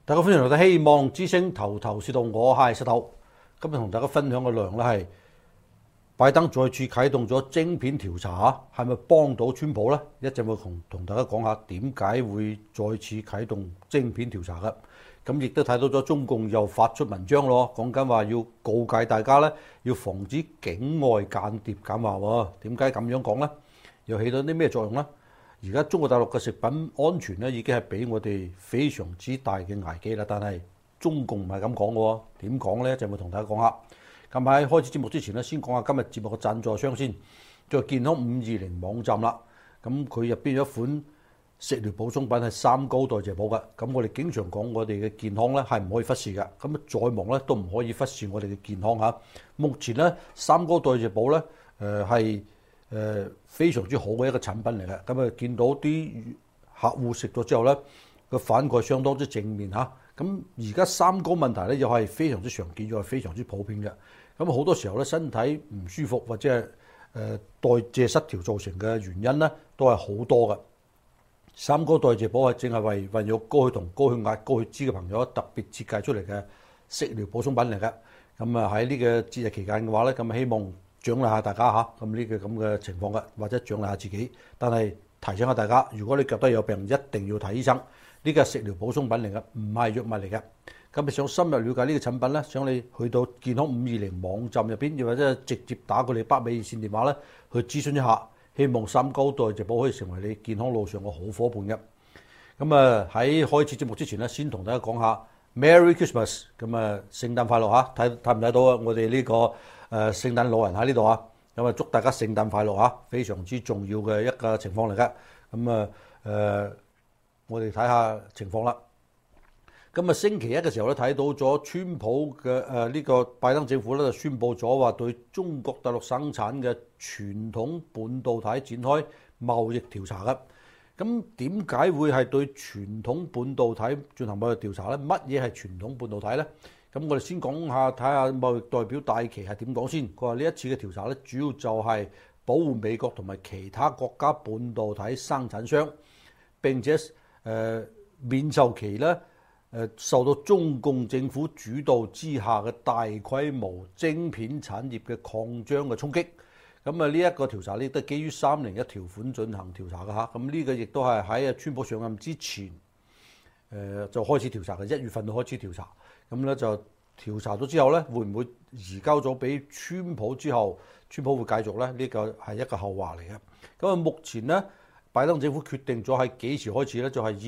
大家歡迎嚟到希望之聲頭頭是道，我係石頭。今日同大家分享嘅內容咧係拜登再次啟動咗晶片調查，係咪幫到川普呢？一陣會同大家講下點解會再次啟動晶片調查嘅。咁亦都睇到咗中共又發出文章咯，講緊話要告誡大家咧，要防止境外間諜講話喎。點解咁樣講呢？又起到啲咩作用呢？而家中國大陸嘅食品安全咧已經係俾我哋非常之大嘅危機啦，但係中共唔係咁講嘅喎，點講呢？就會同大家講下。咁喺開始節目之前咧，先講下今日節目嘅贊助商先，就係健康520網站啦。咁佢入邊有一款食療補充品係三高代謝寶嘅。咁我哋經常講我哋嘅健康咧係唔可以忽視嘅。咁再忙咧都唔可以忽視我哋嘅健康嚇。目前咧三高代謝寶咧係非常之好嘅一個產品嚟嘅，咁啊見到啲客戶食咗之後咧，個反饋相當之正面嚇。咁而家三高問題咧又係非常之常見，又係非常之普遍嘅。咁好多時候咧身體唔舒服或者係代謝失調造成嘅原因咧，都係好多嘅。三高代謝寶係正係為患有高血糖、高血壓、高血脂嘅朋友特別設計出嚟嘅食療補充品嚟嘅。咁啊喺呢個節日期間嘅話咧，咁希望獎勵下大家嚇，咁呢個咁嘅情況嘅，或者獎勵下自己。但係提醒下大家，如果你覺得有病，一定要睇醫生。呢個係食療補充品嚟嘅，唔係藥物嚟嘅。咁你想深入了解呢個產品咧，想你去到健康520網站入邊，又或者直接打過你北美熱線電話咧，去諮詢一下。希望三高代謝寶可以成為你健康路上嘅好夥伴嘅。咁啊喺開始節目之前咧，先同大家講下 Merry Christmas， 咁啊聖誕快樂嚇！睇唔睇到啊？我哋呢個聖誕老人喺呢度啊，咁啊祝大家聖誕快樂嚇！非常之重要嘅一個情況嚟嘅。咁啊我哋睇下情況啦。咁啊星期一嘅時候咧，睇到咗川普嘅呢個拜登政府咧就宣布咗話對中國大陸生產嘅傳統半導體展開貿易調查嘅。咁點解會係對傳統半導體進行貿易調查咧？乜嘢係傳統半導體咧？咁我哋先講下睇下貿易代表戴琪係點講先。佢話呢一次嘅調查咧，主要就係保護美國同埋其他國家半導體生產商，並且免受其咧受到中共政府主導之下嘅大規模晶片產業嘅擴張嘅衝擊。咁啊呢一個調查呢都係基於301條款進行調查嘅嚇。咁呢個亦都係喺川普上任之前就開始調查嘅，1月份就開始調查。咁咧就調查咗之後咧，會唔會移交咗俾川普之後，川普會繼續咧？呢個係一個後話嚟嘅。咁啊目前咧，拜登政府決定咗喺幾時開始咧？就係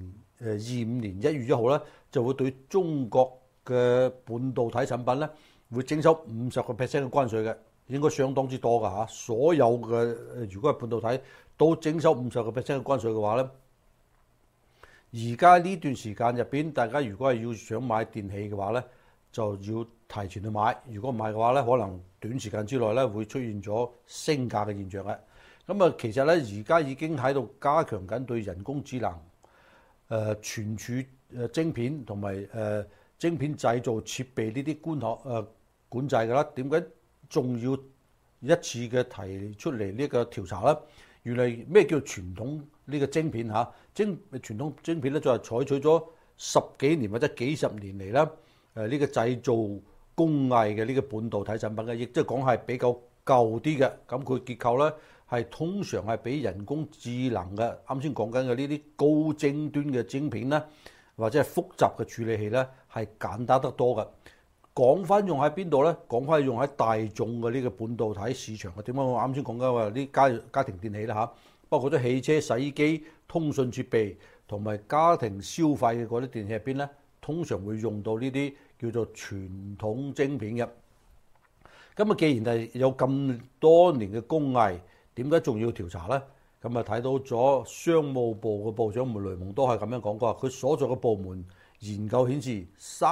2025年1月1號咧，就會對中國嘅半導體產品咧，會徵收50%嘅關稅嘅，應該相當之多㗎嚇。所有嘅如果係半導體都徵收50%嘅關稅嘅話咧，而家呢段時間入邊，大家如果係要想買電器嘅話咧，就要提前去買。如果唔係嘅話咧，可能短時間之內咧會出現咗升價嘅現象嘅。咁啊，其實咧而家已經喺度加強緊對人工智能、存儲晶片同埋晶片製造設備呢啲管制㗎啦。點解仲要一次嘅提出嚟呢個調查咧？原來咩叫傳統呢個晶片嚇？傳統晶片咧就係採取咗10幾年或者幾十年嚟啦。呢個製造工藝嘅呢個半導體產品嘅，亦即係講係比較舊啲嘅。咁佢結構咧係通常係比人工智能嘅啱先講緊嘅呢啲高精端嘅晶片咧，或者係複雜嘅處理器咧係簡單得多嘅。講翻用喺邊度咧？講翻用喺大眾嘅呢個半導體市場嘅。點解我啱先講緊話啲家庭電器啦嚇，包括咗汽車、洗衣機、通訊設備同埋家庭消費嘅嗰啲電器入邊咧，通常會用到呢啲叫做傳統晶片嘅。咁啊，既然係有咁多年嘅工藝，點解仲要調查咧？咁啊，睇到咗商務部嘅部長雷蒙多係咁樣講過，佢所在嘅部門研究顯示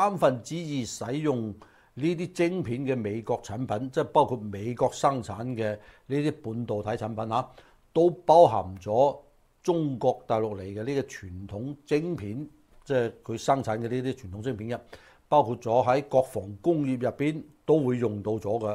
2/3使用呢啲晶片嘅美國產品，即係包括美國生產嘅呢啲半導體產品嚇，都包含咗中國大陸嚟嘅呢個傳統晶片，即係佢生產嘅呢啲傳統晶片嘅，包括咗喺國防工業入邊都會用到咗嘅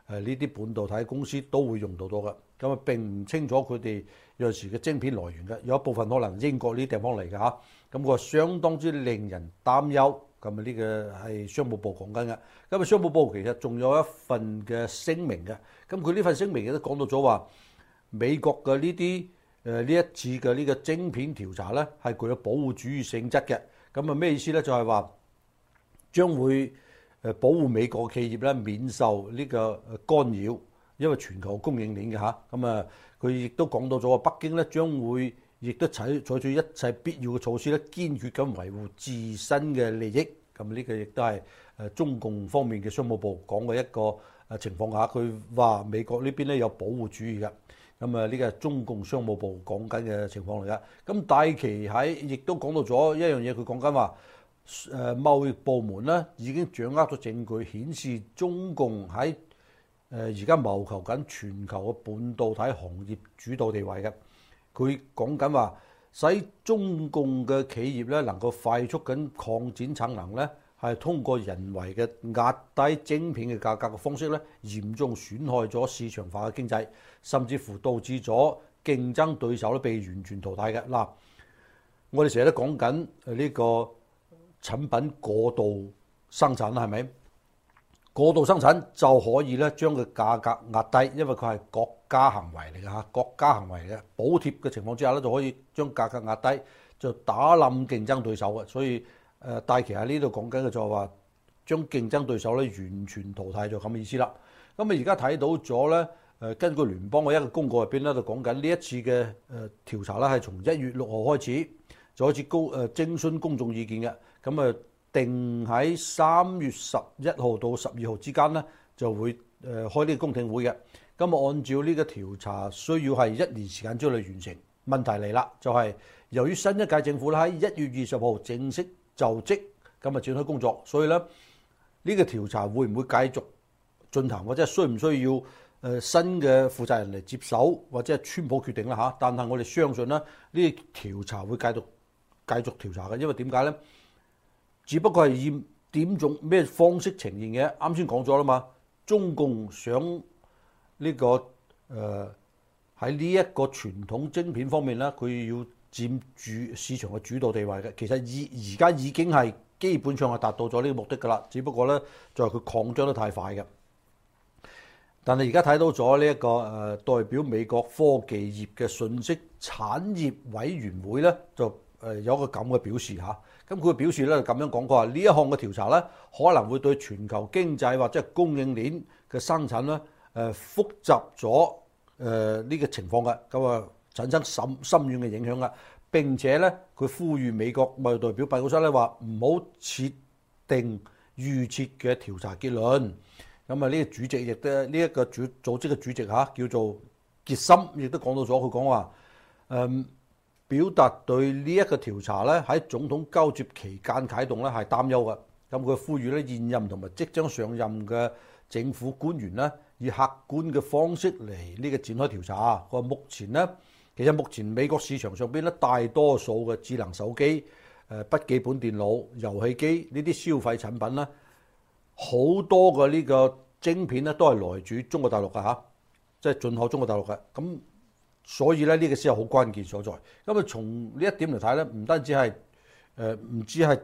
呢啲半導體公司都會用到嘅。咁啊並唔清楚佢哋有陣時嘅晶片來源嘅，有一部分可能英國呢啲地方嚟嘅嚇。咁個相當之令人擔憂。咁啊呢個係商務部講緊嘅。咁啊商務部其實仲有一份嘅聲明嘅。咁佢呢份聲明亦都講到咗話，美國嘅呢一次嘅呢個晶片調查咧係具有保護主義性質嘅。咁啊咩意思咧？就係話將會保護美國企業咧免受呢個干擾，因為全球供應鏈嘅嚇。咁啊佢亦都講到咗話，北京咧將會亦都採取一切必要嘅措施咧，堅決咁維護自身嘅利益。咁呢個亦都係中共方面嘅商務部講嘅一個情況下，佢話美國呢邊咧有保護主義嘅。咁啊呢個係中共商務部講緊嘅情況嚟噶。咁戴琪喺亦都講到咗一樣嘢，佢講緊話貿易部門咧已經掌握咗證據，顯示中共喺而家謀求緊全球嘅半導體行業主導地位嘅。佢講緊話，使中共嘅企業咧能夠快速咁擴展產能咧，係通過人為嘅壓低晶片嘅價格嘅方式咧，嚴重損害咗市場化嘅經濟，甚至乎導致咗競爭對手咧被完全淘汰嘅。嗱，我哋成日都講緊呢個產品過度生產啦，係咪？過度生產就可以咧將個價格壓低，因為佢係國家行為嚟嘅嚇，國家行為嘅補貼嘅情況之下咧，就可以將價格壓低，就打冧競爭對手嘅。所以戴琪喺呢度講緊嘅就係話，將競爭對手咧完全淘汰，就咁嘅意思啦。咁啊而家睇到咗咧，根據聯邦嘅一個公告入邊咧，就講緊呢一次嘅調查咧係從1月6號開始，就開始徵詢公眾意見嘅。咁啊定喺3月11號到12號之間咧，就會開呢個公聽會嘅。咁啊按照呢個調查需要係1年時間之內完成。問題嚟啦，就係由於新一屆政府咧喺1月20號正式就職，咁啊展開工作，所以咧呢個調查會唔會繼續進行，或者需唔需要新嘅負責人嚟接手，或者係川普決定啦嚇？但係我哋相信咧，呢個調查會繼續調查嘅，因為點解咧？只不過係以點種咩方式呈現嘅。啱先講咗啦嘛，中共想呢個喺呢一個傳統晶片方面咧，佢要佔住市場嘅主導地位嘅。其實而家已經係基本上係達到咗呢個目的㗎啦。只不過咧，就係佢擴張得太快嘅。但係而家睇到咗呢一個代表美國科技業嘅信息產業委員會咧，就有一個咁嘅表示嚇。咁佢表示咧就咁樣講，佢話呢一項嘅調查咧可能會對全球經濟或者係供應鏈嘅生產咧複雜咗呢個情況嘅，咁啊產生深遠嘅影響嘅。並且咧佢呼籲美國貿易代表辦公室咧話唔好設定預設嘅調查結論。咁啊呢個主席亦都呢一個組織嘅主席嚇叫做傑森，亦都講到咗，佢講話表達對呢一個調查咧喺總統交接期間啟動咧係擔憂嘅。咁佢呼籲咧現任同埋即將上任嘅政府官員咧以客觀嘅方式嚟呢個展開調查。佢話目前美國市場上邊咧大多數嘅智能手機、筆記本電腦、遊戲機呢啲消費產品咧，好多嘅呢個晶片咧都係來自中國大陸嘅嚇，即係進口中國大陸嘅。咁所以咧呢個先係好關鍵所在。咁啊從呢一點嚟睇咧，唔單止係唔知係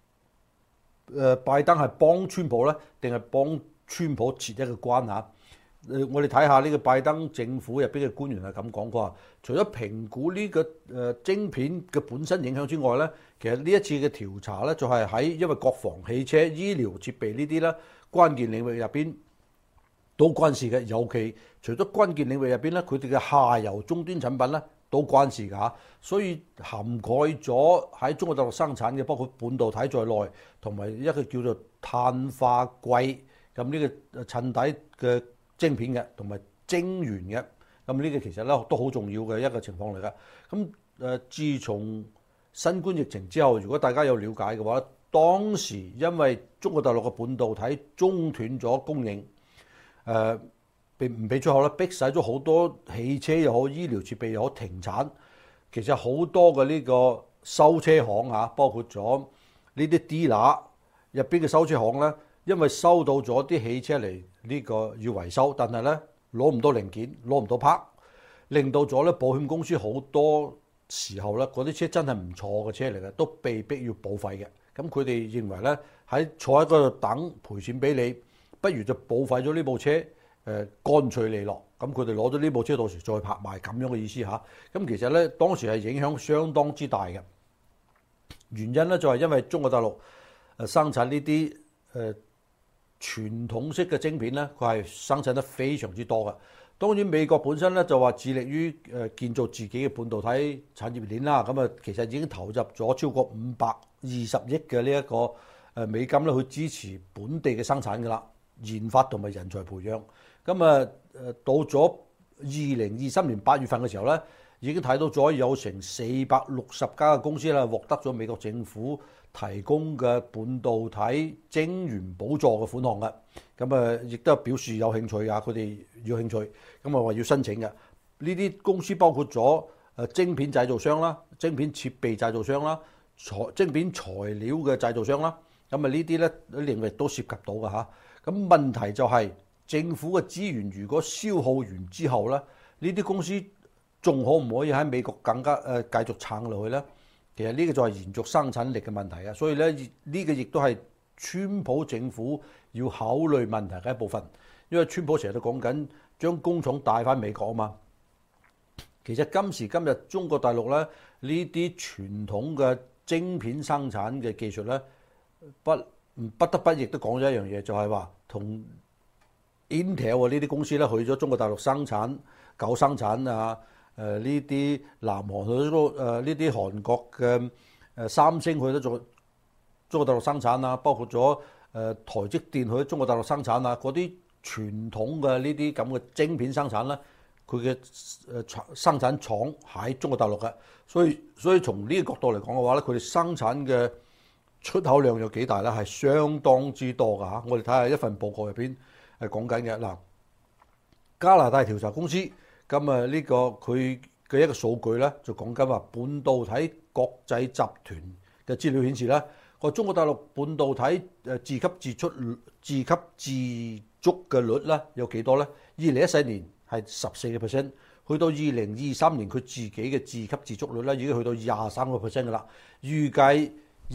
拜登係幫川普咧，定係幫川普設一個關嚇？我哋睇下呢個拜登政府入邊嘅官員係咁講，佢話除咗評估呢個晶片嘅本身影響之外咧，其實呢一次嘅調查咧就係喺因為國防、汽車、醫療設備呢啲咧關鍵領域入邊都關事嘅。尤其除咗關鍵領域入邊咧，佢哋嘅下游終端產品咧都關事㗎嚇。所以涵蓋咗喺中國大陸生產嘅，包括半導體在內，同埋一個叫做碳化硅咁呢個襯底嘅晶片嘅，同埋晶圓嘅，咁呢個其實咧都好重要嘅一個情況嚟㗎。咁自從新冠疫情之後，如果大家有了解嘅話，當時因為中國大陸嘅半導體中斷咗供應，唔俾出口咧，逼使咗好多汽車又好、醫療設備又好停產。其實好多嘅呢個修車行嚇，包括咗呢啲 dealer 入邊嘅修車行咧， 因為收到咗啲汽車嚟呢個要維修，但係咧攞唔到零件，攞唔到 part，令到咗咧保險公司好多時候咧嗰啲車真係唔錯嘅車嚟嘅，都被逼要報廢嘅。咁佢哋認為咧坐喺嗰度等賠錢俾你，不如就報廢咗呢部車，乾脆利落。咁佢哋攞咗呢部車到時再拍賣咁樣嘅意思嚇。咁其實咧當時係影響相當之大嘅，原因咧就係因為中國大陸生產呢啲傳統式嘅晶片咧，佢係生產得非常之多嘅。當然美國本身咧就話致力於建造自己嘅半導體產業鏈啦。咁啊，其實已經投入咗超過520億嘅呢一個美金咧去支持本地嘅生產㗎啦，研發同埋人才培養。咁啊到咗2023年8月份嘅時候咧，已經睇到咗有成460家嘅公司啦，獲得咗美國政府提供嘅半導體晶圓補助嘅款項嘅。咁啊，亦都表示有興趣啊，佢哋有興趣，咁啊話要申請嘅。呢啲公司包括咗晶片製造商啦、晶片設備製造商啦、晶片材料嘅製造商啦。咁啊呢啲咧領域都涉及到嘅嚇。咁問題就係政府嘅資源如果消耗完之後咧，呢啲公司仲可唔可以喺美國更加繼續撐落去咧？其實呢個就係延續生產力嘅問題啊。所以咧呢個亦都係川普政府要考慮問題嘅一部分，因為川普成日都講緊將工廠帶翻美國啊嘛。其實今時今日中國大陸咧呢啲傳統嘅晶片生產嘅技術咧，不得不亦都講咗一樣嘢，就係話同 Intel 呢啲公司咧去咗中國大陸生產搞生產啊。呢啲南韓去咗呢啲韓國嘅三星去咗中國大陸生產啊，包括咗台積電去咗中國大陸生產啊，嗰啲傳統嘅呢啲咁嘅晶片生產咧，佢嘅生產廠喺中國大陸嘅，所以從呢個角度嚟講嘅話咧，佢哋生產嘅出口量有幾大咧？係相當之多㗎嚇。我哋睇下一份報告入邊係講緊嘅嗱，加拿大調查公司。咁啊，呢個佢嘅一個數據咧，就講緊話半導體國際集團嘅資料顯示咧，個中國大陸半導體自給自足嘅率咧有幾多咧？2014年係14%，去到2023年佢自己嘅自給自足率咧已經去到23%㗎啦。預計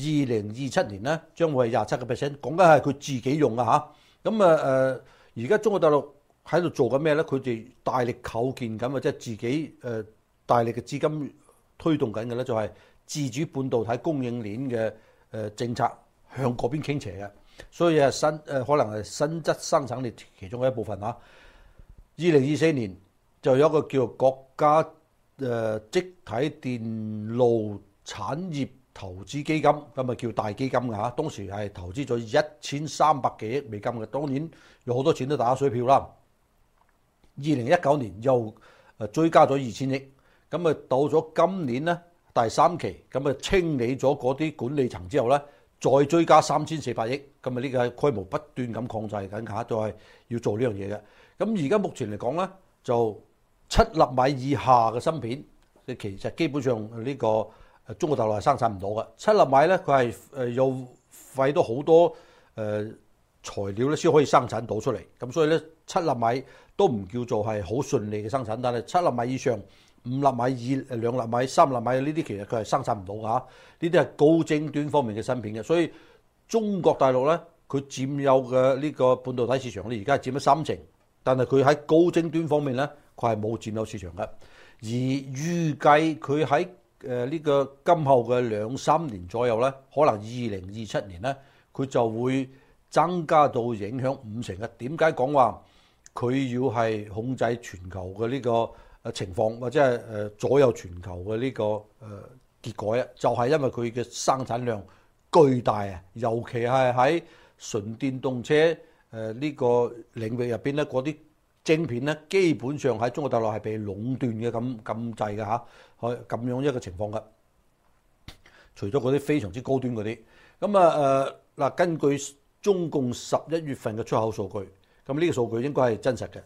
2027年咧將會係27%，講緊係佢自己用啊嚇。咁而家中國大陸喺度做緊咩咧？佢哋大力構建緊，或者自己大力嘅資金推動緊嘅咧，就係自主半導體供應鏈嘅政策向嗰邊傾斜嘅。所以可能係新質生產力其中嘅一部分嚇。2024年就有一個叫做國家積體電路產業投資基金，咁啊叫大基金㗎嚇。當時係投資咗1300幾億美金嘅，當然有好多錢都打水漂啦。2019年又追加咗2000億，咁啊到咗今年咧第3期，咁啊清理咗嗰啲管理層之後咧，再追加3400億，咁啊呢個係規模不斷咁擴大緊嚇，就係要做呢樣嘢嘅。咁而家目前嚟講咧，就7納米以下嘅芯片，其實基本上呢個中國大陸係生產唔到嘅。7納米咧，佢係要費到好多材料咧先可以生產到出嚟，咁所以咧7納米都唔叫做係好順利嘅生產，但係7納米以上、5納米2納米、3納米呢啲其實佢係生產唔到㗎嚇，呢啲係高精端方面嘅芯片嘅，所以中國大陸咧佢佔有嘅呢個半導體市場咧而家係佔咗30%，但係佢喺高精端方面咧佢係冇佔有市場嘅，而預計佢喺呢個今後嘅2-3年左右咧，可能2027年咧佢就會增加到影響50%嘅。點解講話佢要係控制全球嘅呢個情況，或者係左右全球嘅呢個結果啊？就係因為佢嘅生產量巨大啊，尤其係喺純電動車呢個領域入邊咧，嗰啲晶片咧基本上喺中國大陸係被壟斷嘅咁滯嘅嚇，咁樣一個情況嘅。除咗嗰啲非常之高端嗰啲，咁嗱根據中共11月份嘅出口數據，咁呢個數據應該係真實嘅。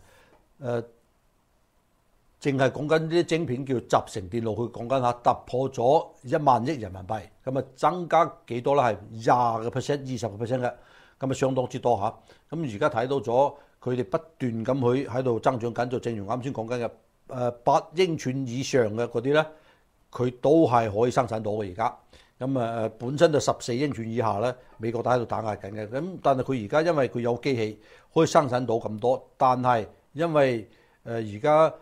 淨係講緊呢啲晶片叫集成電路，佢講緊下突破咗1萬億人民幣，咁增加幾多咧？係20% 嘅。 咁啊相當之多嚇。咁而家睇到咗佢哋不斷咁去喺度增長緊，就正如啱先講緊嘅8英寸以上嘅嗰啲咧，佢都係可以生產到嘅而家。咁本身就14英寸以下咧，美國都喺度打壓緊嘅。咁但係佢而家因為佢有機器可以生產到咁多，但係因為而家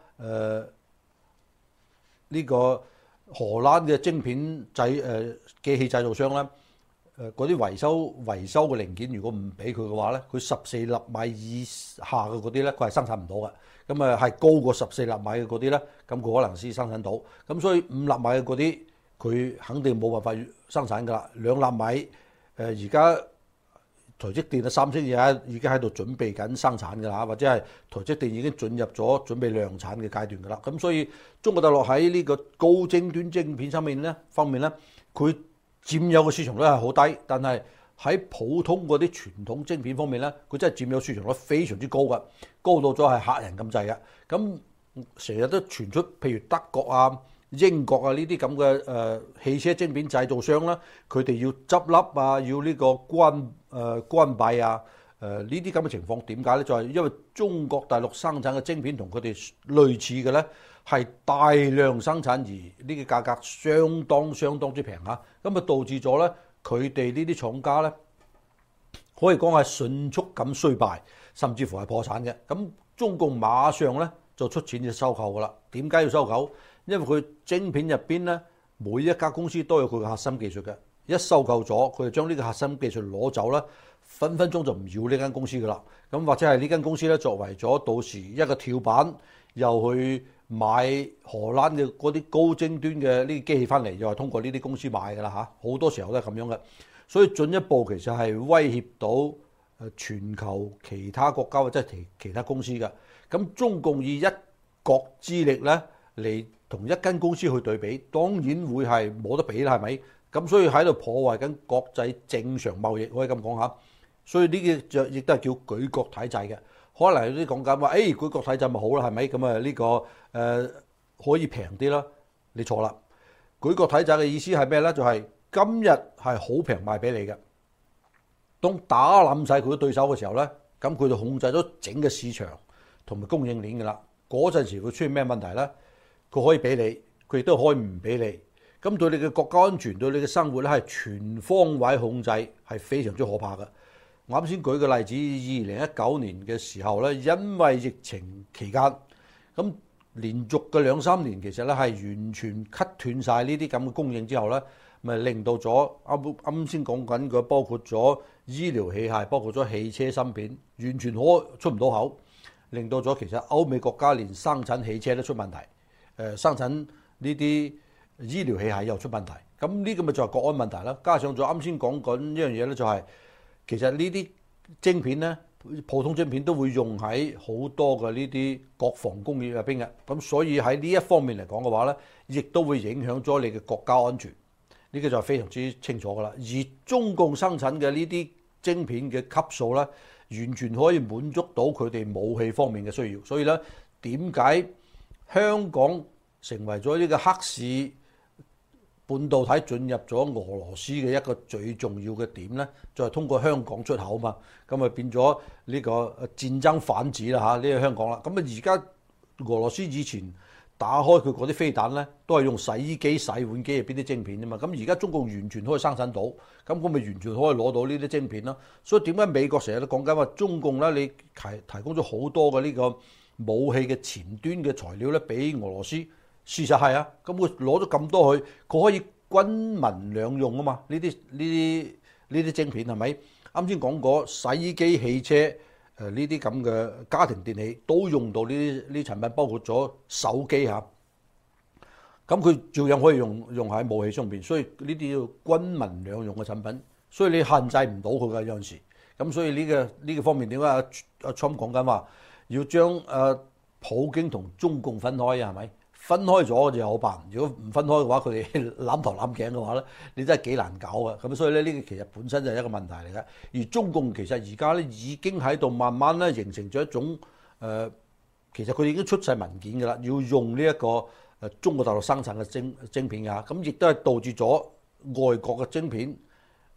呢個荷蘭嘅晶片機器製造商咧，嗰啲維修嘅零件，如果唔俾佢嘅話咧，佢14納米以下嘅嗰啲咧，佢係生產唔到嘅。咁係高過14納米嘅嗰啲咧，咁佢可能先生產到。咁所以5納米嘅嗰啲，佢肯定冇辦法生產㗎啦。2納米而家台積電啊、三星已經喺度準備緊生產㗎啦，或者係台積電已經進入咗準備量產嘅階段㗎啦。咁所以中國大陸喺呢個高精端晶片方面咧，佢佔有嘅市場率係好低，但係喺普通嗰啲傳統晶片方面咧，佢真係佔有市場率非常之高㗎，高到咗係嚇人咁滯嘅。咁成日都傳出，譬如德國啊、英國啊呢啲咁嘅汽車晶片製造商啦，佢哋要執笠啊，要呢個關閉啊，呢啲咁嘅情況點解咧？就係因為中國大陸生產嘅晶片同佢哋類似嘅咧，係大量生產而呢個價格相當之平嚇，咁啊導致咗咧佢哋呢啲廠家咧可以講係迅速咁衰敗，甚至乎係破產嘅。咁中共馬上咧就出錢去收購噶啦。點解要收購？因為佢晶片入邊咧，每一家公司都有佢嘅核心技術嘅。一收購咗，佢就將呢個核心技術攞走啦，分分鐘就唔要呢間公司噶啦。咁或者係呢間公司咧作為咗到時一個跳板，又去買荷蘭嘅嗰啲高精端嘅呢啲機器翻嚟，又係通過呢啲公司買噶啦嚇。好多時候都係咁樣嘅，所以進一步其實係威脅到全球其他國家或者係其他公司嘅。咁中共以一國之力咧嚟同一間公司去對比，當然會係冇得比啦，係咪？咁所以喺度破壞緊國際正常貿易，可以咁講下。所以呢個亦都係叫舉國體制嘅。可能有啲講緊話，舉國體制咪好啦，係咪？咁啊呢個可以平啲啦。你錯啦，舉國體制嘅意思係咩咧？就係今日係好平賣俾你嘅，當打冧晒佢嘅對手嘅時候咧，咁佢就控制咗整個市場同埋供應鏈㗎啦。嗰陣時佢出現咩問題咧？佢可以俾你，佢亦都可以唔俾你。咁對你嘅國家安全、對你嘅生活咧係全方位控制，係非常之可怕嘅。我啱先舉個例子，2019年嘅時候咧，因為疫情期間，咁連續嘅2-3年其實咧係完全 cut 斷晒呢啲咁嘅供應之後咧，咪令到咗啱先講緊嘅，包括咗醫療器械，包括咗汽車芯片，完全出唔到口，令到咗其實歐美國家連生產汽車都出問題，生產呢啲醫療器械又出問題，咁呢個咪就係國安問題啦。加上咗啱先講緊一樣嘢咧，就係其實呢啲晶片咧，普通晶片都會用喺好多嘅呢啲國防工業入邊嘅，咁所以喺呢一方面嚟講嘅話咧，亦都會影響咗你嘅國家安全。呢個就係非常之清楚噶啦。而中共生產嘅呢啲晶片嘅級數咧，完全可以滿足到佢哋武器方面嘅需要。所以咧，點解香港成為咗呢個黑市半導體進入咗俄羅斯嘅一個最重要嘅點咧，就係通過香港出口嘛，咁啊變咗呢個戰爭販子啦嚇，呢個香港啦。咁啊而家俄羅斯以前打開佢嗰啲飛彈咧，都係用洗衣機、洗碗機入邊啲晶片啫嘛。咁而家中共完全可以生產到，咁我咪完全可以攞到呢啲晶片咯。所以點解美國成日都講緊話中共咧，你提供咗好多嘅呢個武器嘅前端嘅材料咧，俾俄羅斯？事實係啊，咁佢攞咗咁多去，佢可以軍民兩用啊嘛。呢啲晶片係咪？啱先講過洗衣機、汽車呢啲咁嘅家庭電器都用到呢啲產品，包括咗手機嚇。咁佢照樣可以用喺武器上邊，所以呢啲要軍民兩用嘅產品，所以你限制唔到佢㗎有陣時。咁所以呢個方面點解阿 Trump 講緊話要將普京同中共分開啊？係咪？分開咗就好辦，如果唔分開嘅話，佢哋攬頭攬頸嘅話咧，你真係幾難搞啊！咁所以咧，呢個其實本身就係一個問題嚟嘅。而中共其實而家咧已經喺度慢慢咧形成咗一種其實佢已經出晒文件㗎啦，要用呢一個中國大陸生產嘅晶片㗎，咁亦都係導致咗外國嘅晶片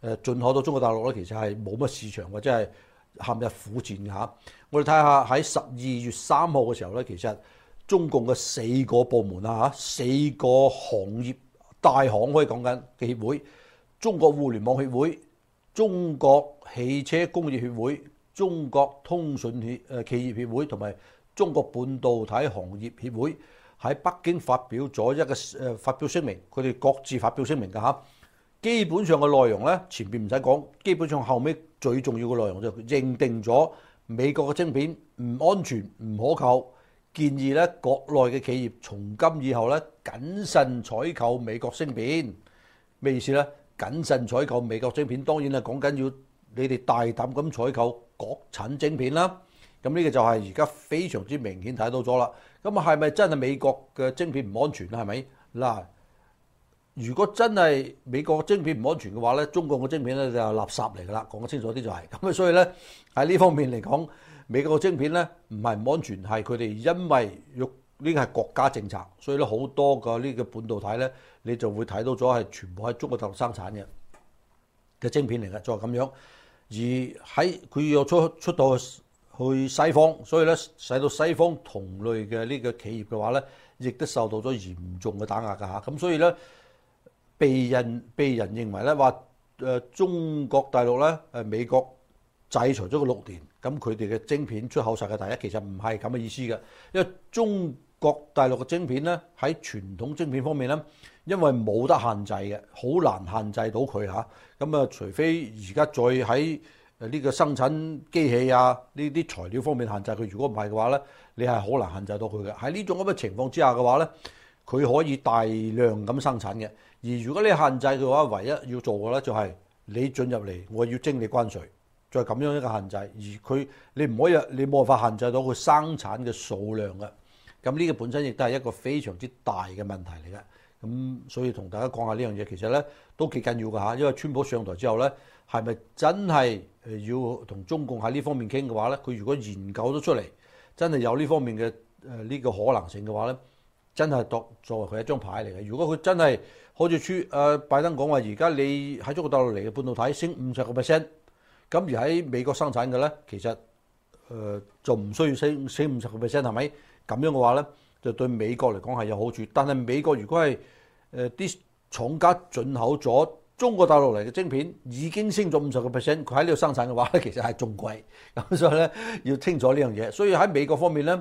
進口到中國大陸咧，其實係冇乜市場或者係陷入苦戰嘅嚇。我哋睇下喺12月3號嘅時候咧，其實中共嘅4個部門啊嚇，4個行業大行可以講緊嘅協會，中國互聯網協會、中國汽車工業協會、中國通訊企業協會同埋中國半導體行業協會喺北京發表咗一個發表聲明，佢哋各自發表聲明㗎嚇。基本上嘅內容咧，前邊唔使講，基本上後尾最重要嘅內容就認定咗美國嘅晶片唔安全、唔可靠，建議咧國內嘅企業從今以後咧謹慎採購美國晶片。咩意思咧？謹慎採購美國晶片，當然係講緊要你哋大膽咁採購國產晶片啦。咁呢個就係而家非常之明顯睇到咗啦。咁啊係咪真係美國嘅晶片唔安全啊？係咪嗱？如果真係美國晶片唔安全嘅話咧，中國嘅晶片咧就係垃圾嚟㗎啦。講得清楚啲就係咁啊，所以咧喺呢方面嚟講，美國嘅晶片咧唔係唔安全，係佢哋因為呢個係國家政策，所以咧好多個呢個半導體咧，你就會睇到咗係全部喺中國大陸生產嘅晶片嚟嘅，就係咁樣。而喺佢要出到去西方，所以咧使到西方同類嘅呢個企業嘅話咧，亦都受到咗嚴重嘅打壓㗎嚇。咁所以咧。被人認為咧話中國大陸咧美國制裁咗個6年，咁佢哋嘅晶片出口世界第一，其實唔係咁嘅意思嘅，因為中國大陸嘅晶片咧喺傳統晶片方面咧，因為冇得限制嘅，好難限制到佢嚇。咁啊，除非而家再喺呢個生產機器啊呢啲材料方面限制佢，如果唔係嘅話咧，你係好難限制到佢嘅。喺呢種咁嘅情況之下嘅話咧，佢可以大量咁生產嘅。而如果你限制嘅話，唯一要做嘅咧就係你進入嚟，我要徵你關稅，再咁樣一個限制。而你唔可以，你冇辦法限制到佢生產嘅數量嘅。咁呢個本身亦都係一個非常之大嘅問題嚟嘅。咁所以同大家講下呢樣嘢，其實咧都幾緊要㗎嚇。因為川普上台之後咧，係咪真係要同中共喺呢方面傾嘅話咧？佢如果研究咗出嚟，真係有呢方面嘅呢個可能性嘅話咧，真係作為佢一張牌嚟嘅。如果佢真係好似拜登講話，而家你喺中國大陸嚟嘅半導體升50%，咁而喺美國生產嘅咧，其實就唔需要升50%，係咪？咁樣嘅話咧，就對美國嚟講係有好處。但係美國如果係啲廠家進口咗中國大陸嚟嘅晶片已經升咗50%，佢喺呢度生產嘅話咧，其實係仲貴。咁所以咧要清楚呢樣嘢。所以喺美國方面咧，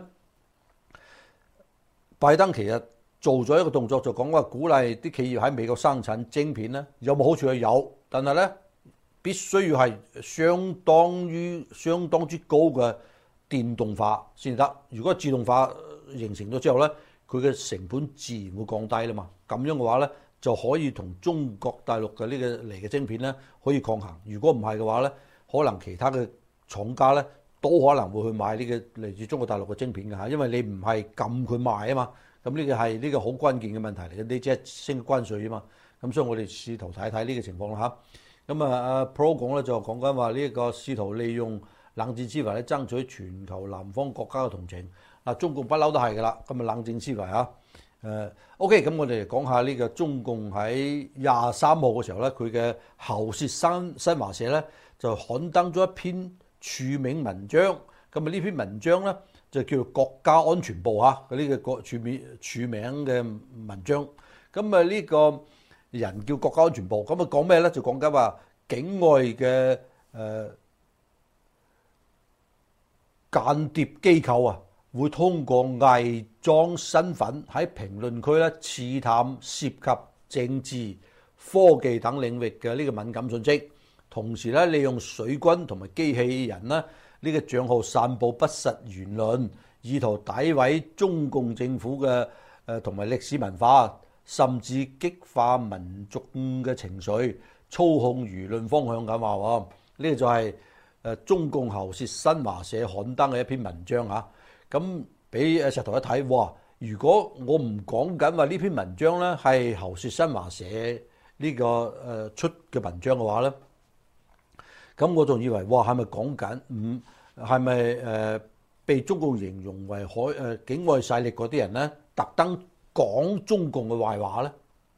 拜登其實做咗一個動作，就講話鼓勵啲企業喺美國生產晶片咧，有冇好處？有，但係咧必須要係相當之高嘅電動化先得。如果自動化形成咗之後咧，佢嘅成本自然會降低啦嘛。咁樣嘅話咧，就可以同中國大陸嘅呢個嚟嘅晶片咧可以抗衡。如果唔係嘅話咧，可能其他嘅廠家咧都可能會去買呢個嚟自中國大陸嘅晶片㗎嚇，因為你唔係禁佢賣啊嘛。咁呢個係呢個好關鍵嘅問題嚟嘅，你只係升關稅啊嘛。咁所以我哋試圖睇睇呢個情況啦嚇。咁阿 Pro 講咧就講緊話呢個試圖利用冷戰思維咧爭取全球南方國家嘅同情。嗱，中共不嬲都係㗎啦，咁啊冷戰思維嚇。OK，咁我哋嚟講下呢個中共喺23號嘅時候咧，佢嘅喉舌新華社咧就刊登咗一篇署名文章。咁啊呢篇文章咧就叫做國家安全部嚇，佢呢個署名嘅文章。咁啊呢個人叫國家安全部，咁啊講咩咧？就講緊話境外嘅間諜機構啊，會通過偽裝身份喺評論區咧刺探涉及政治、科技等領域嘅呢個敏感信息，同時咧利用水軍同埋機器人咧呢個賬號散佈不實言論，意圖詆毀中共政府嘅同埋歷史文化，甚至激化民眾嘅情緒，操控輿論方向咁話喎。呢個就係中共喉舌新華社刊登嘅一篇文章嚇。咁俾石頭一睇，哇！如果我唔講緊話呢篇文章咧係喉舌新華社呢個出嘅文章嘅話咧，咁我仲以為哇係咪講緊係咪被中共形容為境外勢力嗰啲人咧特登講中共嘅壞話咧？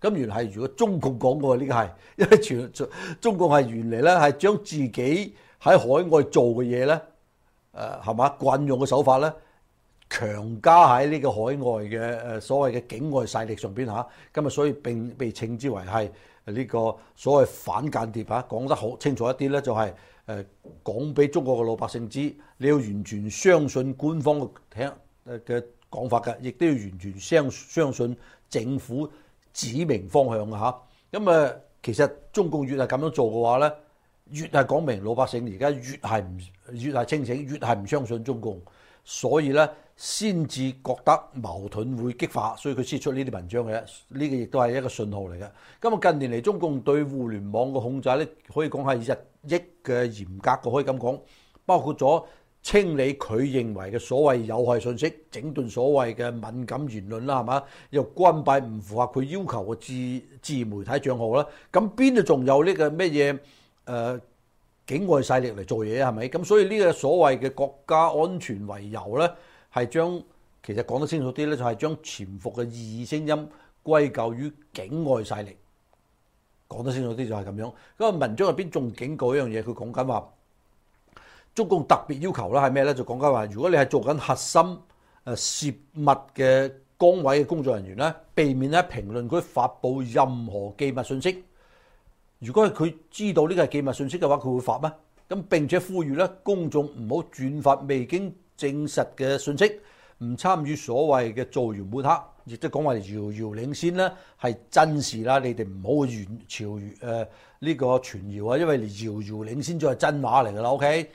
咁原來係如果中共講嘅呢個係，因為中共係原嚟咧係將自己喺海外做嘅嘢咧，係嘛慣用嘅手法咧，強加喺呢個海外嘅所謂嘅境外勢力上邊嚇，咁啊所以並被稱之為係呢個所謂反間諜嚇，講得好清楚一啲咧，就係講俾中國嘅老百姓知，你要完全相信官方嘅講法嘅，亦都要完全相信政府指明方向嘅嚇。咁其實中共越係咁樣做嘅話咧，越係講明老百姓而家越係清醒，越係唔相信中共，所以咧先至覺得矛盾會激化，所以佢先出呢啲文章嘅。呢個亦都係一個信號嚟嘅。咁啊近年嚟中共對互聯網嘅控制咧，可以講係日益嘅嚴格嘅，可以咁講，包括咗清理佢認為嘅所謂有害信息，整頓所謂嘅敏感言論啦，係嘛？又關閉唔符合佢要求嘅自媒體帳號啦。咁邊度仲有呢個咩嘢境外勢力嚟做嘢係咪？咁所以呢個所謂嘅國家安全為由咧，係將其實講得清楚啲咧，就係將潛伏嘅異議聲音歸咎於境外勢力。講得清楚啲就係咁樣。咁文章入邊仲警告一樣嘢，佢講緊話，中共特別要求啦係咩咧？就講緊話，如果你係做緊核心涉密嘅崗位嘅工作人員咧，避免喺評論區發布任何機密信息。如果係佢知道呢個係機密信息嘅話，佢會發咩？咁並且呼籲咧公眾唔好轉發未經證實嘅信息，唔參與所謂嘅造謠抹黑，亦都講話遙遙領先啦，係真事啦，你哋唔好朝呢個傳謠啊，因為遙遙領先就係真話嚟㗎啦。OK，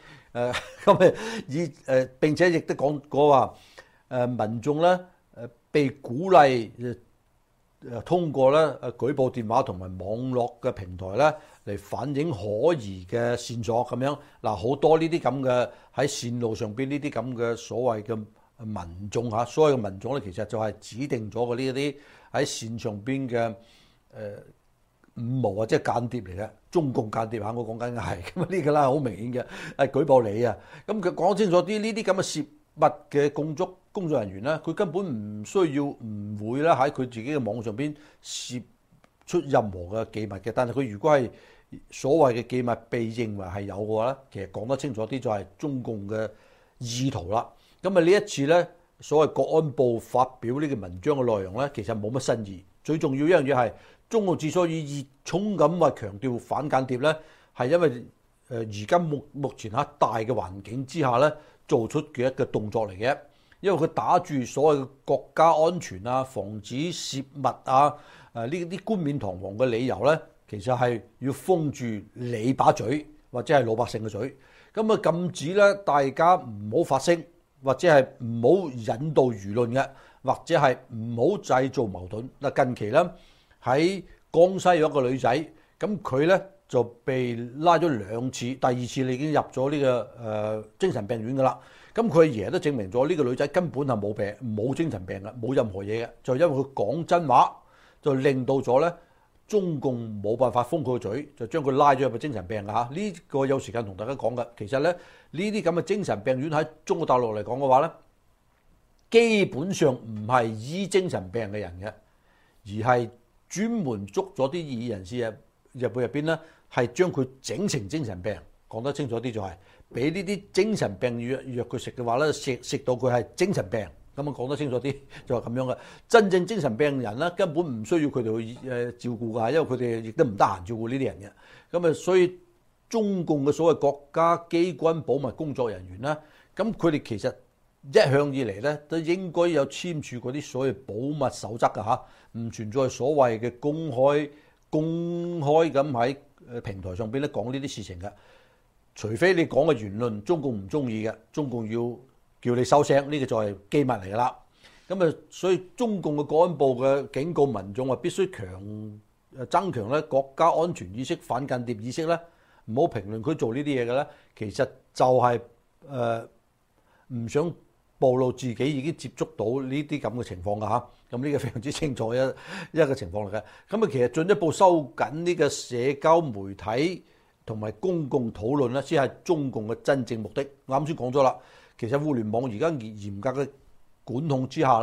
咁並且亦都講過話民眾咧被鼓勵通過咧舉報電話同埋網絡嘅平台咧嚟反映可疑嘅線索咁樣。嗱，好多呢啲咁嘅喺線路上邊呢啲咁嘅所謂嘅民眾嚇，所謂嘅民眾咧其實就係指定咗嘅呢一啲喺線上邊嘅五毛啊，即係間諜嚟嘅，中共間諜嚇，我講緊嘅係咁呢個啦，好明顯嘅係舉報你啊。咁佢講清楚啲呢啲咁嘅涉密嘅工作人員咧，佢根本唔需要唔會咧喺佢自己嘅網上邊攝出任何嘅機密嘅。但係佢如果係所謂嘅機密被認為係有嘅話咧，其實講得清楚啲就係中共嘅意圖啦。咁啊呢一次咧，所謂國安部發表呢個文章嘅內容咧，其實冇乜新意。最重要一樣嘢係中共之所以熱衷咁話強調反間諜咧，係因為而家目前喺大嘅環境之下咧做出嘅一個動作嚟嘅。因為佢打住所謂嘅國家安全啊、防止泄密啊、呢啲冠冕堂皇嘅理由咧，其實係要封住你把嘴或者係老百姓嘅嘴，咁啊禁止咧大家唔好發聲，或者係唔好引導輿論嘅，或者係唔好製造矛盾。嗱，近期咧喺江西有一個女仔，咁佢咧就被拉咗2次，第2次你已經入咗呢個精神病院㗎啦。咁佢阿爺都證明咗呢個女仔根本係冇病、冇精神病嘅、冇任何嘢嘅，就因為佢講真話，就令到咗咧中共冇辦法封佢個嘴，就將佢拉咗入去精神病㗎嚇。呢個有時間同大家講嘅，其實咧呢啲咁嘅精神病院喺中國大陸嚟講嘅話咧，基本上唔係醫精神病嘅人嘅，而係專門捉咗啲異議人士入邊咧，係將佢整成精神病。講得清楚啲就係俾呢啲精神病藥佢食嘅話咧，食到佢係精神病。咁啊講得清楚啲就係咁樣嘅。真正精神病人咧根本唔需要佢哋去照顧㗎，因為佢哋亦都唔得閒照顧呢啲人嘅。咁啊，所以中共嘅所謂國家機關保密工作人員咧，咁佢哋其實一向以嚟咧都應該有簽署嗰啲所謂保密守則㗎嚇，唔存在所謂嘅公開咁喺平台上邊咧講呢啲事情嘅。除非你講嘅言論中共唔中意嘅，中共要叫你收聲，呢個就係機密嚟㗎啦。咁啊，所以中共嘅國安部嘅警告民眾話必須增強咧國家安全意識、反間諜意識咧，唔好評論區做呢啲嘢嘅咧。其實就係唔想暴露自己已經接觸到呢啲咁嘅情況㗎嚇。咁呢個非常之清楚一個情況嚟嘅。咁啊，其實進一步收緊呢個社交媒體同埋公共討論咧，先係中共嘅真正目的。我啱先講咗啦，其實互聯網而家嚴格嘅管控之下咧，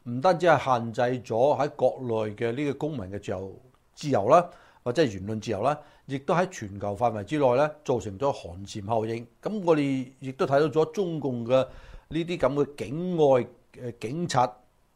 唔單止係限制咗喺國內嘅呢個公民嘅自由啦，或者係言論自由啦，亦都喺全球範圍之內咧造成咗寒蟬效應。咁我哋亦都睇到咗中共嘅呢啲咁嘅境外警察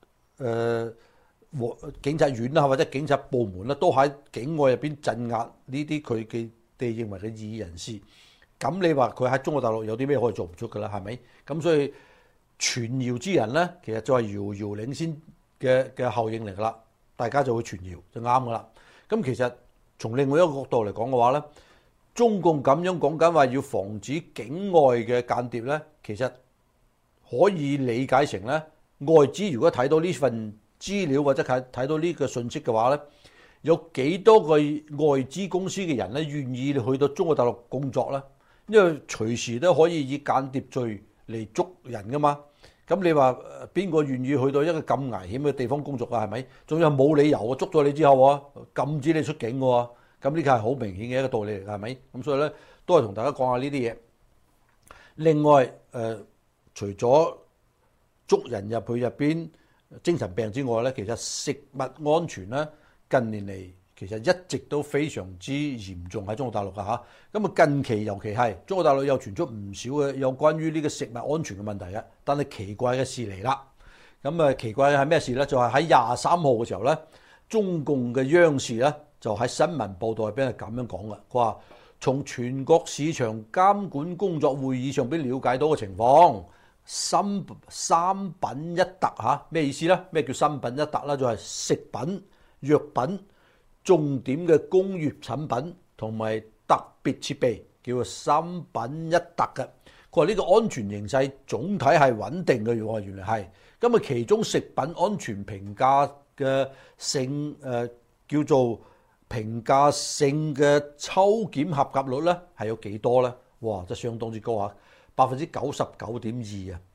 警察院啦，或者警察部門啦，都喺境外入邊鎮壓呢啲佢哋認為嘅異議人士。咁你話佢喺中國大陸有啲咩可以做唔出㗎啦？係咪？咁所以傳謠之人咧，其實就係遙遙領先嘅效應嚟㗎啦。大家就會傳謠就啱㗎啦。咁其實從另外一個角度嚟講嘅話咧，中共咁樣講緊話要防止境外嘅間諜咧，其實可以理解成咧，外資如果睇到呢份資料或者睇到呢個信息嘅話咧，有幾多個外資公司嘅人咧願意去到中國大陸工作咧？因為隨時都可以以間諜罪嚟捉人噶嘛。咁你話邊個願意去到一個咁危險嘅地方工作啊？係咪？仲有冇理由啊？捉咗你之後啊，禁止你出境嘅喎。咁呢個係好明顯嘅一個道理嚟㗎，係咪？咁所以咧，都係同大家講下呢啲嘢。另外除咗捉人入去入邊精神病之外咧，其實食物安全咧近年嚟其實一直都非常之嚴重喺中國大陸㗎嚇。咁啊近期尤其係中國大陸又傳出唔少嘅有關於呢個食物安全嘅問題嘅。但係奇怪嘅事嚟啦，咁啊奇怪嘅係咩事咧？就係喺23號嘅時候咧，中共嘅央視咧就喺新聞報導入邊係咁樣講嘅，佢話從全國市場監管工作會議上邊了解到嘅情況。三品一特嚇，咩意思咧？咩叫三品一特咧？就係食品、藥品、重點嘅工業產品同埋特別設備，叫做三品一特嘅。佢話呢個安全形勢總體係穩定嘅喎，原來係。咁啊，其中食品安全評價嘅性叫做評價性嘅抽檢合格率咧係有幾多咧？哇，真係相當之高嚇！99.2%啊，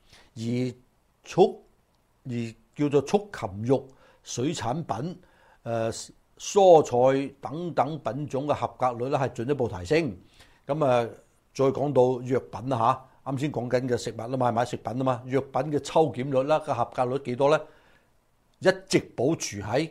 而叫做畜禽肉、水產品、蔬菜等等品種嘅合格率咧係進一步提升。咁啊，再講到藥品啦嚇，啱先講緊嘅食物啦嘛，係咪食品啊嘛？藥品嘅抽檢率啦，個合格率幾多咧？一直保持喺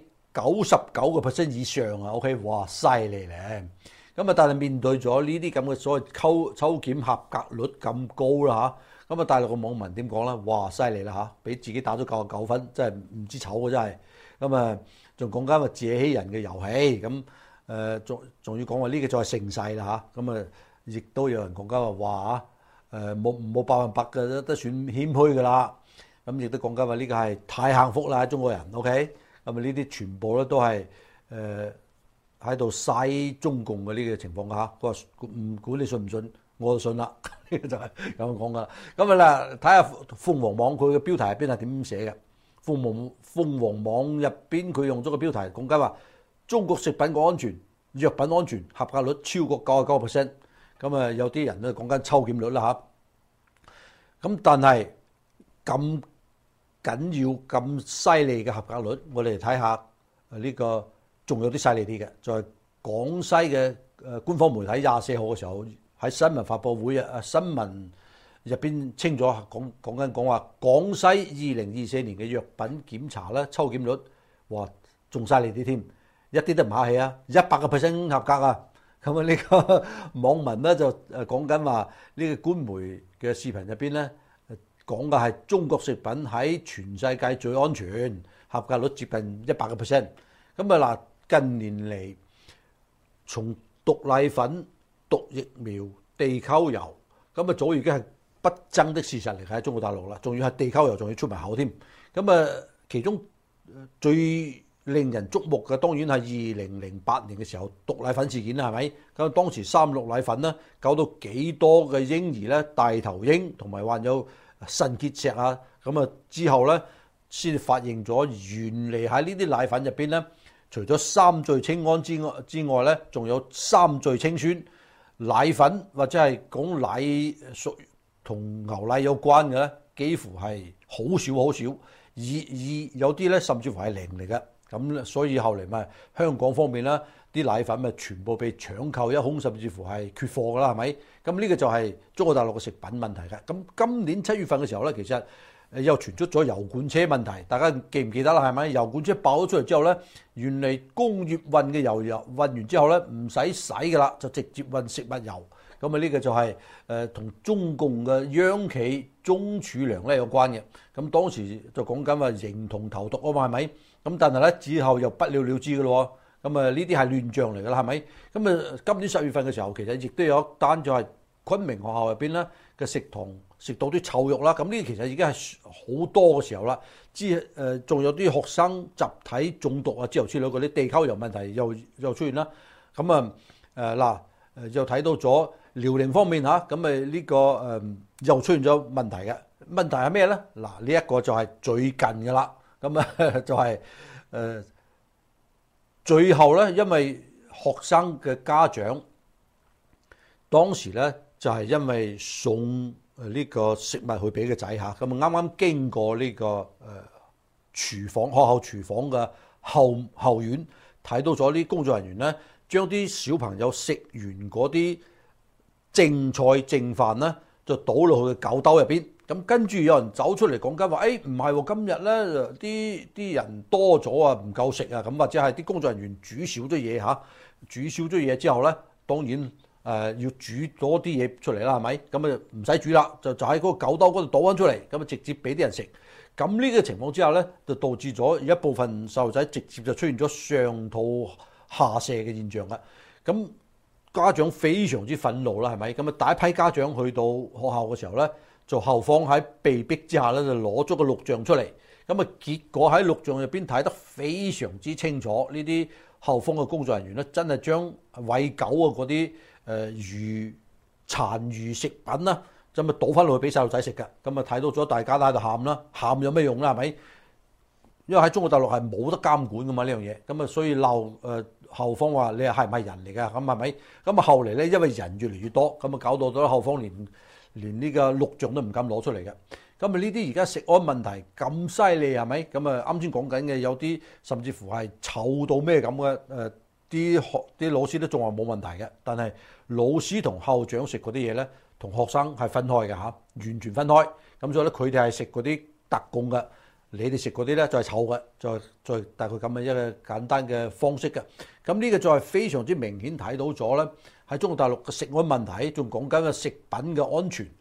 99% 以上啊 ！OK， 哇，犀利咧！咁啊，但係面對咗呢啲咁嘅所謂抽檢合格率咁高啦嚇，咁啊大陸嘅網民點講咧？哇，犀利啦嚇，俾自己打咗99分，真係唔知醜嘅真係。咁啊，仲講緊話自欺人嘅遊戲，咁仲要講話呢個就係盛世啦嚇。咁啊，亦都有人講緊話冇100%嘅都算謙虛㗎啦。咁亦都講緊話呢個係太幸福啦，中國人 OK。咁啊，呢啲全部咧都係喺度嘥中共嘅呢個情況嚇，佢話唔管你信唔信，我就信啦，呢個就係咁樣講噶啦。咁啊啦，睇下鳳凰網佢嘅標題入邊係點寫嘅？鳳凰網入邊佢用咗個標題講緊話，中國食品嘅安全、藥品安全合格率超過99%。咁啊，有啲人咧講緊抽檢率啦嚇。咁但係咁緊要咁犀利嘅合格率，我哋嚟睇下呢個。仲有啲犀利啲嘅，就係廣西嘅官方媒體24號嘅時候喺新聞發佈會新聞入邊清楚講話，廣西2024年嘅藥品檢查咧抽檢率，哇，仲犀利啲添，一啲都唔客氣啊，100% 合格啊！咁啊，呢個網民咧就講緊話呢個官媒嘅視頻入邊咧講嘅係中國食品喺全世界最安全，合格率接近100%。咁啊嗱。近年嚟，從毒奶粉、毒疫苗、地溝油，咁啊早已經係不爭的事實嚟喺中國大陸啦。仲要係地溝油，仲要出埋口添。咁啊，其中最令人矚目嘅，當然係2008年嘅時候毒奶粉事件啦，係咪？咁當時3鹿奶粉咧，搞到幾多嘅嬰兒咧大頭嬰同埋患有腎結石啊。咁啊之後咧，先發現咗原嚟喺呢啲奶粉入邊咧。除咗三聚氰胺之外咧，仲有三聚氰酸。奶粉或者係講奶屬同牛奶有關嘅咧，幾乎係好少，而有啲咧甚至乎係零嚟嘅。咁所以後嚟咪香港方面啦，啲奶粉咪全部被搶購一空，甚至乎係缺貨㗎啦，係咪？咁呢個就係中國大陸嘅食品問題嘅。咁今年7月份嘅時候咧，其實又傳出咗油罐車問題，大家記唔記得啦？係咪油罐車爆咗出嚟之後咧，原嚟工業運嘅油運完之後咧，唔使洗㗎啦，就直接運食物油。咁啊呢個就係同中共嘅央企中儲糧咧有關嘅。咁當時就講緊話形同投毒啊嘛，係咪？咁但係咧之後又不了了之㗎咯。咁啊呢啲係亂象嚟㗎啦，係咪？咁啊今年10月份嘅時候，其實亦都有一單就係昆明學校入邊咧嘅食堂食到啲臭肉啦。咁呢啲其實已經係好多嘅時候啦。仲有啲學生集體中毒啊之類之類嗰啲地溝油問題又出現啦。咁又睇到咗遼寧方面嚇，咁呢個又出現咗問題嘅。問題係咩咧？嗱，呢一個就係最近嘅啦。咁就係最後咧，因為學生嘅家長當時咧就係因為送呢個食物去俾個仔嚇，咁啱啱經過呢個廚房學校廚房嘅後院，睇到咗啲工作人員咧，將啲小朋友食完嗰啲剩菜剩飯咧，就倒落去狗兜入邊。咁跟住有人走出嚟講緊話，唔係喎，今日咧啲人多咗啊，唔夠食啊，咁或者係啲工作人員煮少咗嘢嚇，煮少咗嘢之後咧，當然要煮多啲嘢出嚟啦，係咪？咁啊唔使煮啦，就喺嗰個狗兜嗰度倒翻出嚟，咁啊直接俾啲人食。咁呢個情況之下咧，就導致咗一部分細路仔直接就出現咗上吐下瀉嘅現象啦。咁家長非常之憤怒啦，係咪？咁啊第一批家長去到學校嘅時候咧，就校方喺被逼之下咧，就攞咗個錄像出嚟。咁啊結果喺錄像入邊睇得非常之清楚，呢啲校方嘅工作人員咧，真係將餵狗啊嗰啲殘餘食品啦，就咪倒翻落去俾細路仔食㗎。咁啊睇到咗，大家都喺度喊啦，喊有咩用啦？係咪？因為喺中國大陸係冇得監管㗎嘛呢樣嘢，咁啊所以鬧校方話你係唔係人嚟㗎？咁係咪？咁啊後嚟咧，因為人越嚟越多，咁啊搞到咗校方連呢個錄像都唔敢攞出嚟嘅。咁啊呢啲而家食安問題咁犀利係咪？咁啊啱先講緊嘅有啲甚至乎係臭到咩咁嘅，啲老師都仲話冇問題嘅，但係老師同校長食嗰啲嘢咧，同學生係分開嘅嚇，完全分開。咁所以咧佢哋係食嗰啲特供嘅，你哋食嗰啲咧就係臭嘅，就大概咁嘅一個簡單嘅方式嘅。咁呢個就係非常之明顯睇到咗咧，喺中國大陸嘅食安問題，仲講緊嘅食品嘅安全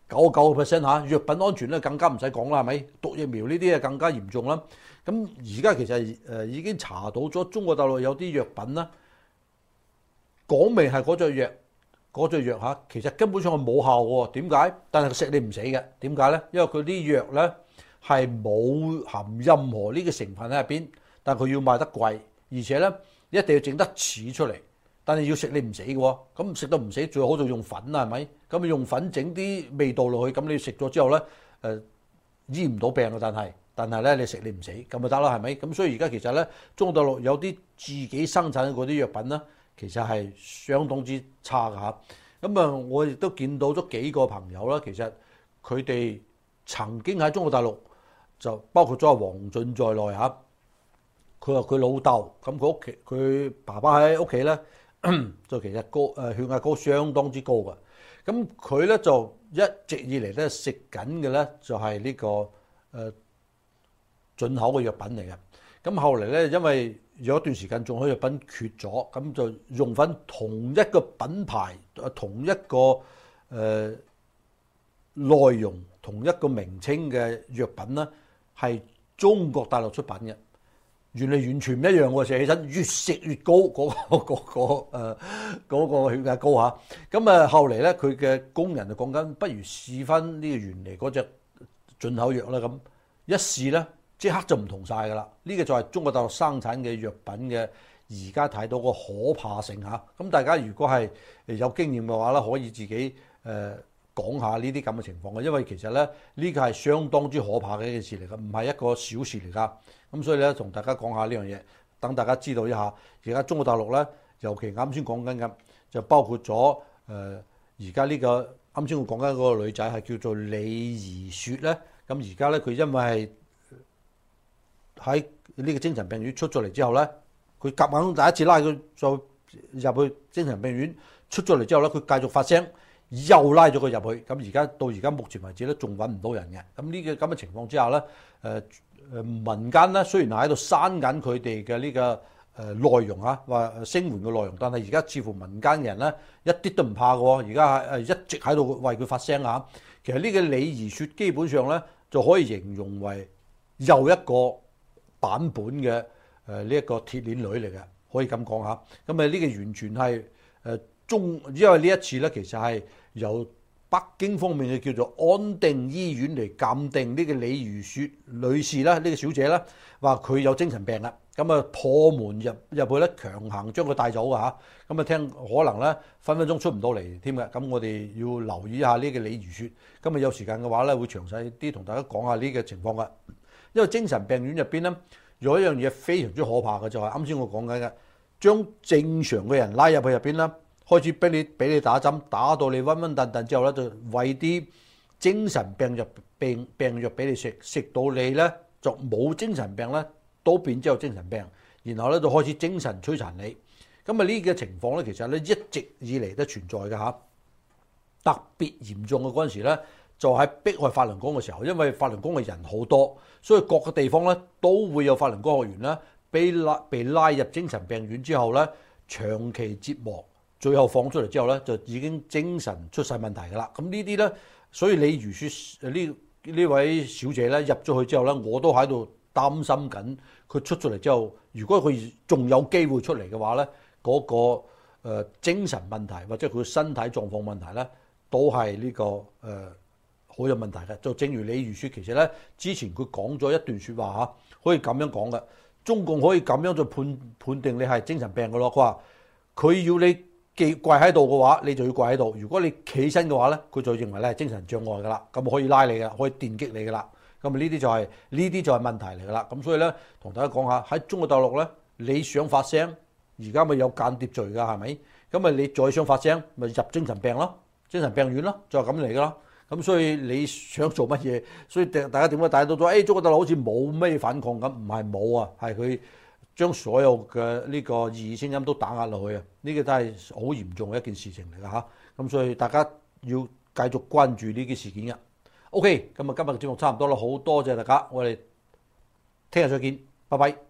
99%嚇，藥品安全咧更加唔使講啦，係咪？毒疫苗呢啲啊更加嚴重啦。咁而家其實已經查到咗中國大陸有啲藥品啦，講明係嗰隻藥嚇，其實根本上係冇效喎。點解？但係食你唔死嘅。點解咧？因為佢啲藥咧係冇含任何呢個成分喺入邊，但係佢要賣得貴，而且咧一定要整得似出嚟。但係要食你唔死嘅喎，咁食到唔死最好就用粉啦，係咪？咁用粉整啲味道落去，咁你食咗之後咧，醫唔到病嘅，但係咧你食你唔死咁就得啦，係咪？咁所以而家其實咧，中國大陸有啲自己生產嗰啲藥品咧，其實係相當之差㗎嚇。咁啊，我亦都見到咗幾個朋友啦，其實佢哋曾經喺中國大陸就包括咗阿王俊在內嚇。佢話佢老豆咁，佢爸爸喺屋企咧，就其實血壓高相當之高嘅。咁佢咧就一直以嚟咧食緊嘅咧就係呢個進口嘅藥品嚟嘅。咁後嚟咧，因為有一段時間進口藥品缺咗，咁就用返同一個品牌、同一個內容、同一個名稱嘅藥品咧，係中國大陸出品嘅。原嚟完全唔一樣喎，食起身越食越高，嗰個血壓高嚇。咁啊後嚟咧，佢嘅工人就講緊，不如試翻呢個原嚟嗰隻進口藥啦。咁一試咧，即刻就唔同晒㗎啦。呢個就係中國大陸生產嘅藥品嘅而家睇到個可怕性嚇。咁大家如果係有經驗嘅話咧，可以自己講下呢啲咁嘅情況嘅，因為其實咧呢個係相當之可怕嘅一件事嚟㗎，唔係一個小事嚟㗎。咁所以咧，同大家講下呢樣嘢，等大家知道一下。而家中國大陸咧，尤其啱先講緊嘅，就包括咗而家呢個啱先我講緊嗰個女仔係叫做李怡雪咧。咁而家咧佢因為係喺呢個精神病院出咗嚟之後咧，佢夾硬第一次拉佢再入去精神病院出咗嚟之後咧，佢繼續發聲。 又拉咗佢入去。咁而家目前為止咧，仲揾唔到人嘅。咁呢個咁嘅情況之下咧，民間咧雖然係喺度刪緊佢哋嘅呢個內容啊，話聲援嘅內容，但係而家似乎民間人咧一啲都唔怕嘅喎，而家係一直喺度為佢發聲啊。其實呢個李怡雪基本上咧就可以形容為又一個版本嘅呢一個鐵鏈女嚟嘅，可以咁講下。咁呢個完全係因為呢一次咧其實係由北京方面嘅叫做安定醫院嚟鑑定呢個李如雪女士啦，呢個小姐啦，話佢有精神病啦，咁啊破門入去咧，強行將佢帶走㗎嚇，咁啊聽可能咧分鐘出唔到嚟添嘅，咁我哋要留意一下呢個李如雪，今日有時間嘅話咧會詳細啲同大家講下呢個情況㗎，因為精神病院入邊咧有一樣嘢非常之可怕嘅，就係啱先我講緊嘅，將正常嘅人拉入去入邊啦。開始俾你打針，打到你暈暈沌沌之後咧，就餵啲精神病藥俾你食，食到你咧就冇精神病咧，都變之後精神病，然後咧就開始精神摧殘你。咁啊呢個情況咧，其實咧一直以嚟都存在嘅嚇。特別嚴重嘅嗰陣時咧，就喺迫害法輪功嘅時候，因為法輪功嘅人好多，所以各個地方咧都會有法輪功學員咧被拉入精神病院之後咧，長期折磨。最後放出嚟之後咧，就已經精神出晒問題㗎啦。咁呢啲咧，所以李如雪呢位小姐咧入咗去之後咧，我都喺度擔心緊佢出咗嚟之後，如果佢仲有機會出嚟嘅話咧，嗰個精神問題或者佢身體狀況問題咧，都係呢個好有問題嘅。就正如李如雪其實咧，之前佢講咗一段説話嚇，可以咁樣講嘅，中共可以咁樣就判定你係精神病嘅咯。佢話佢要你跪喺度嘅話，你就要跪喺度。如果你企身嘅話咧，佢就認為你係精神障礙㗎啦，咁可以拉你嘅，可以電擊你㗎啦。咁呢啲就係問題嚟㗎啦。咁所以咧，同大家講下喺中國大陸咧，你想發聲，而家咪有間諜罪㗎，係咪？咁啊，你再想發聲，咪入精神病咯，精神病院咯，就係咁嚟㗎啦。咁所以你想做乜嘢？所以大家點解大家都話中國大陸好似冇咩反抗咁？唔係冇啊，係佢將所有嘅呢個異議聲音都打壓落去啊！呢個都係好嚴重嘅一件事情嚟㗎嚇。咁所以大家要繼續關注呢啲事件嘅。OK，咁啊今日嘅節目差唔多啦，好多謝大家，我哋聽日再見，拜拜。